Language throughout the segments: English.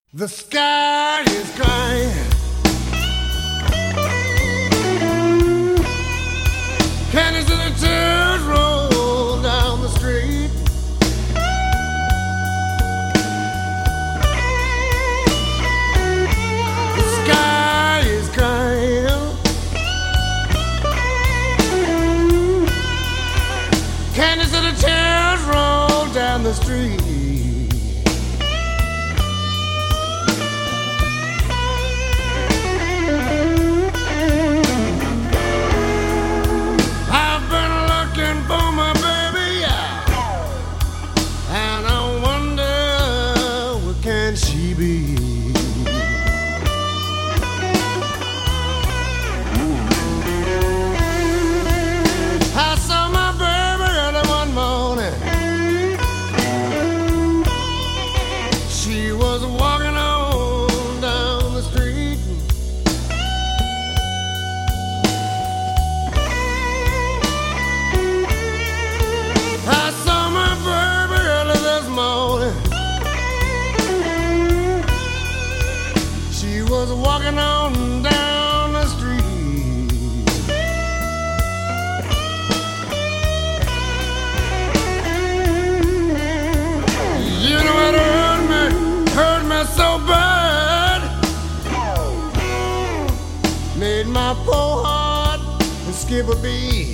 The sky is crying. Can you see the tears roll down the street? The sky is crying. Can you see the tears roll down the street? She be? I saw my baby early one morning. She was walking on down the street. I saw my baby early this morning. She was walking on down the street. You know what hurt me so bad. Made my poor heart skip a beat.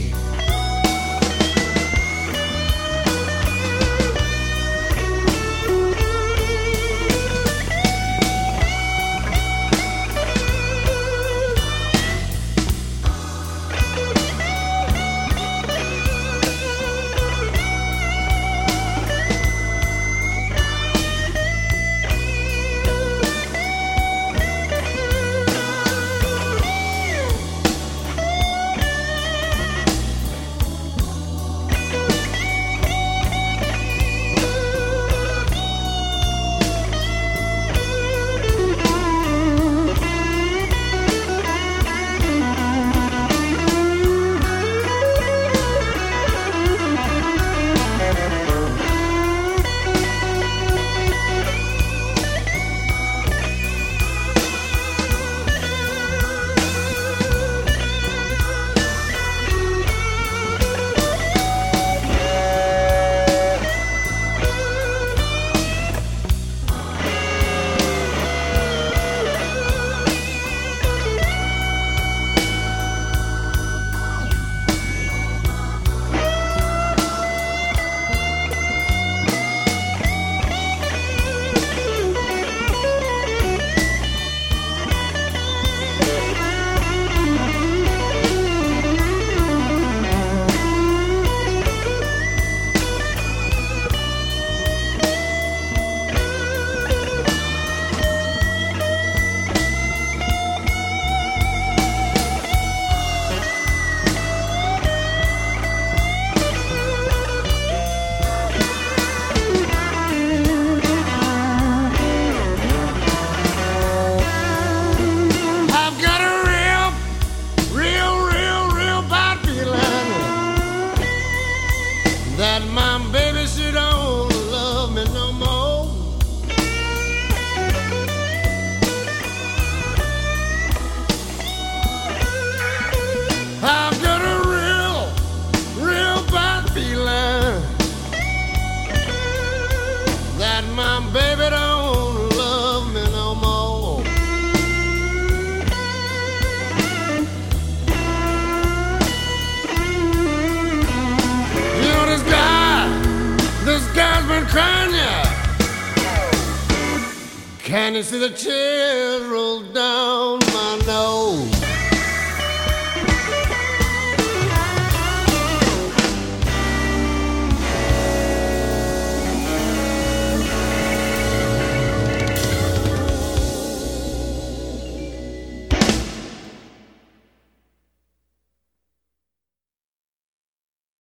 That my baby, she don't love me no more. I've got a real bad feeling that my baby don't love me no more. This guy's been crying, yeah. Can you see the tears roll down my nose?